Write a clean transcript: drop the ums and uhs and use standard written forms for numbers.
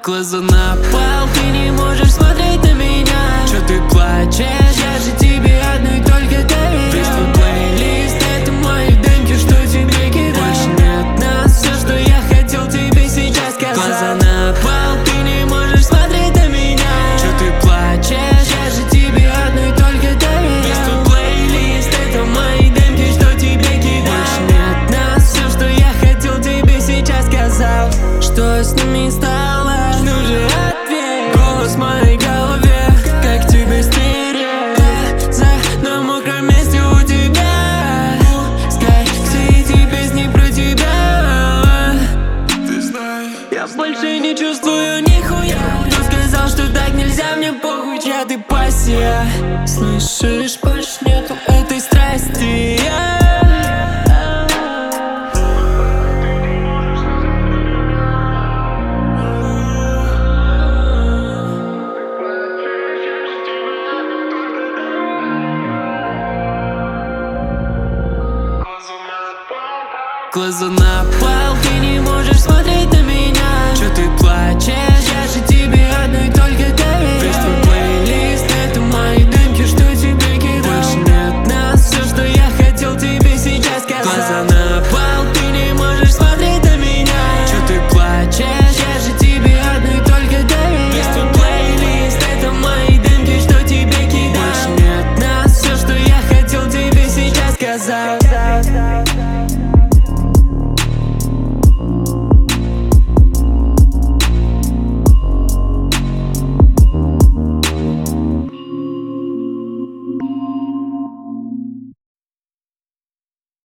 Глаза на пол, ты не можешь смотреть на меня. Чё ты плачешь? Я же тебе одной только доверял. Весь твой плейлист — это мои демки, что тебе кидал. Больше нет нас, все, что я хотел тебе сейчас сказать. Глаза на пол, ты не можешь смотреть на меня. Чё ты плачешь? Я же тебе одной только доверял. Весь твой плейлист — это мои демки, что тебе кидал. Больше нет нас, все, что я хотел тебе сейчас сказал. Что с ними стало? Нужен ответ. Голос в моей голове, как тебе стереть на мокром месте у тебя. Пускай все эти песни про тебя. Ты знаешь, я больше не чувствую нихуя. Кто сказал, что так нельзя, мне похуй, чья ты пассия. Слышишь, больше нету этой страсти. Глаза на пол, ты не можешь смотреть на меня. Чё ты плачешь? Я же тебе одной